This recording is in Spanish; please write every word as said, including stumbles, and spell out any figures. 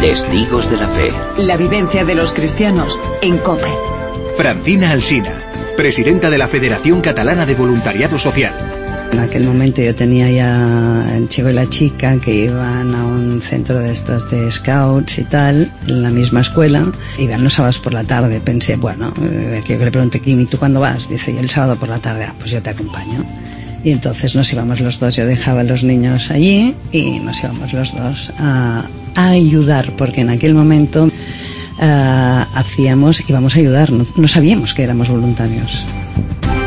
Testigos de la Fe. La vivencia de los cristianos en COPE. Francina Alsina, presidenta de la Federación Catalana de Voluntariado Social. En aquel momento yo tenía ya el chico y la chica que iban a un centro de estos de scouts y tal, en la misma escuela, iban los sábados por la tarde. Pensé, bueno, eh, que yo le pregunté, Kim, ¿y tú cuándo vas? Dice, yo el sábado por la tarde. Ah, pues yo te acompaño. Y entonces nos íbamos los dos, yo dejaba a los niños allí y nos íbamos los dos a, a ayudar, porque en aquel momento uh, hacíamos, íbamos a ayudar, no, no sabíamos que éramos voluntarios.